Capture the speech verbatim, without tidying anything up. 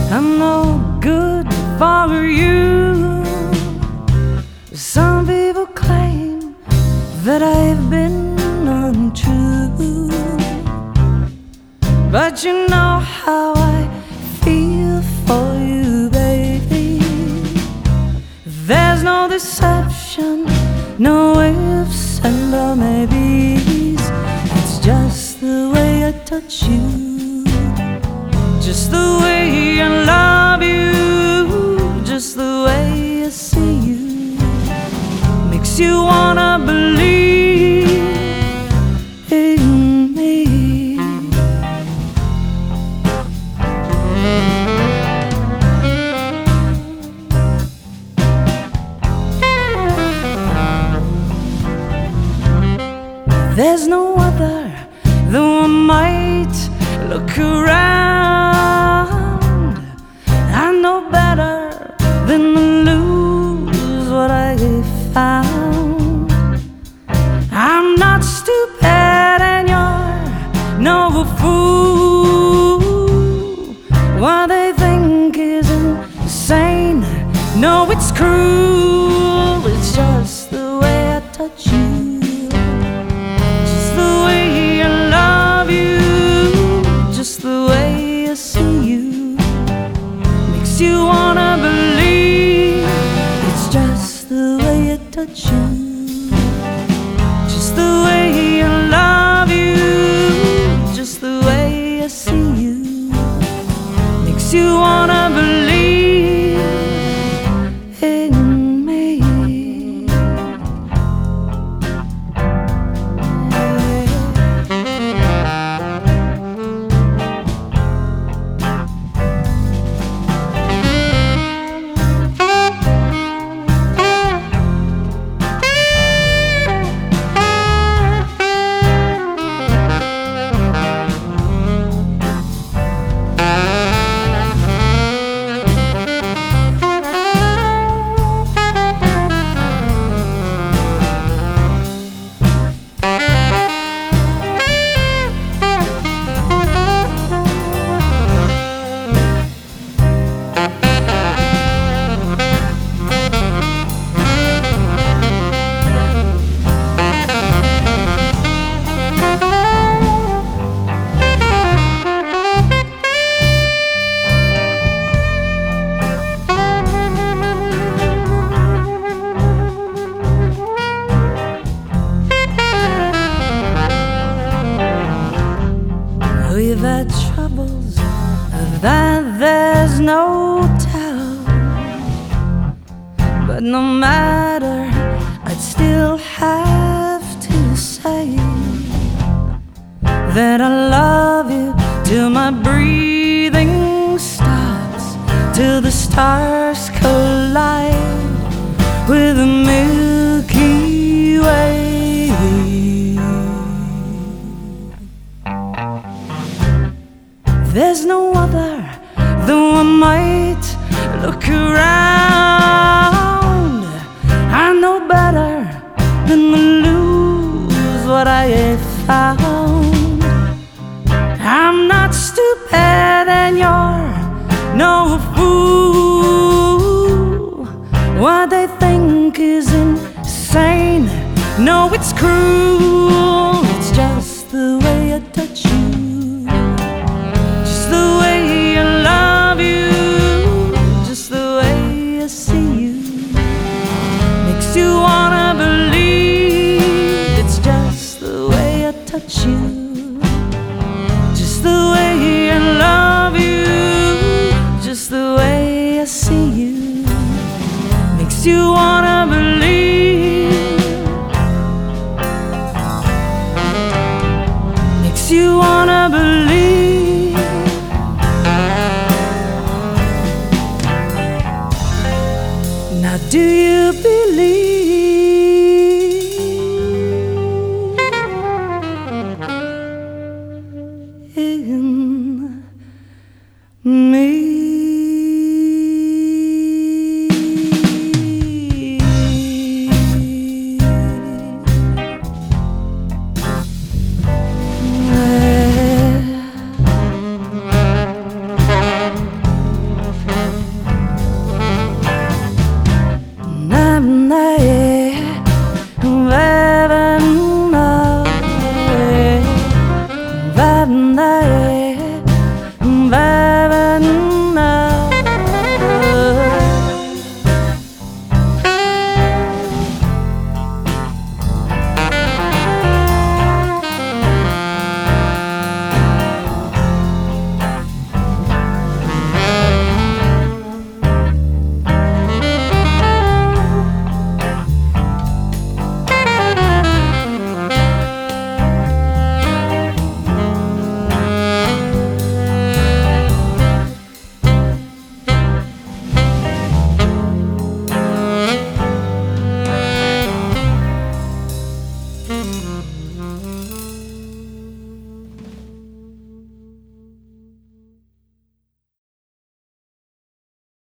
I'm no good for you. Some people claim that I've been untrue, but you know how I feel for you, baby. There's no deception, no ifs and or maybes. It's just the way I touch you, just the way I love you, just the way I see you, makes you wanna believe in me. There's no other, though I might look around. I know better than to lose what I found. I'm not stupid and you're no fool. What they think is insane, no, it's cruel. It's just the way I touch you, the way I love you, just the way I see you, makes you wanna believe. It's just the way I touch you, just the way I love you, just the way I see you, makes you wanna believe in me. We've had troubles, of that there's no doubt, but no matter, I'd still have to say that I love you till my breathing stops, till the stars collide with the Milky Way. There's no other, though I might look around. I know better than to lose what I have found. I'm not stupid and you're no fool. What they think is insane, no, it's cruel. It's just the way I touch you, the way I love you, just the way I see you, makes you wanna believe. It's just the way I touch you, just the way I love you, just the way I see you, makes you wanna believe, makes you wanna believe. Now do you believe in me? I